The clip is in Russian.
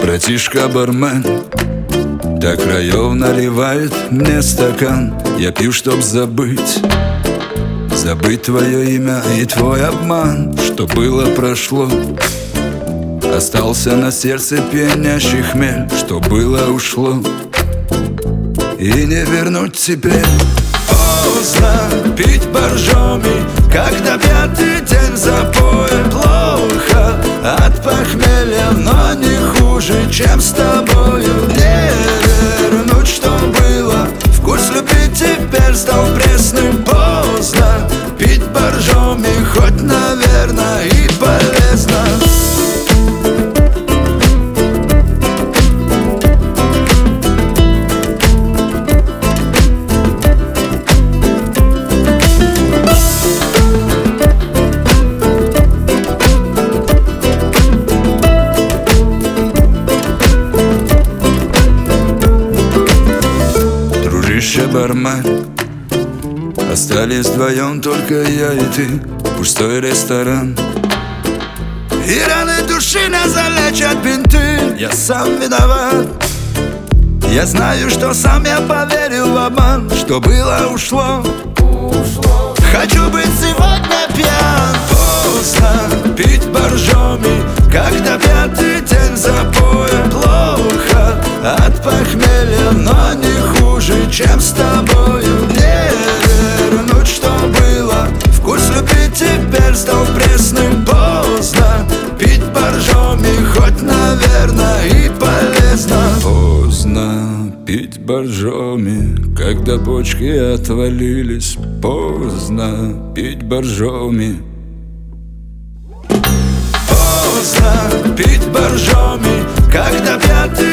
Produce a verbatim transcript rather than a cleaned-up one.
Братишка-бармен до краев наливает мне стакан. Я пью, чтоб забыть, забыть твое имя и твой обман. Что было, прошло, остался на сердце пьянящий хмель. Что было, ушло, и не вернуть теперь. Поздно пить боржоми, когда пятый день запоя. Плохо от похмелья, но не хуже, чем с тобою. Не вернуть, что было, вкус любви теперь стал пресным. Поздно пить боржоми, хоть, наверное, и полезно. Бармен, остались вдвоем только я и ты. Пустой ресторан, и раны души не залечат бинты. Я сам виноват, я знаю, что сам я поверил в обман. Что было, ушло, ушло. Хочу быть сегодня пьян. Поздно пить боржоми, когда пятый день запоя. Плохо от похмелья, но не хуже, чем с тобою. Не вернуть, что было, вкус любви теперь стал пресным. Поздно пить боржоми, хоть, наверное, и полезно. Поздно пить боржоми, когда почки отвалились. Поздно пить боржоми. Поздно пить боржоми, когда пятый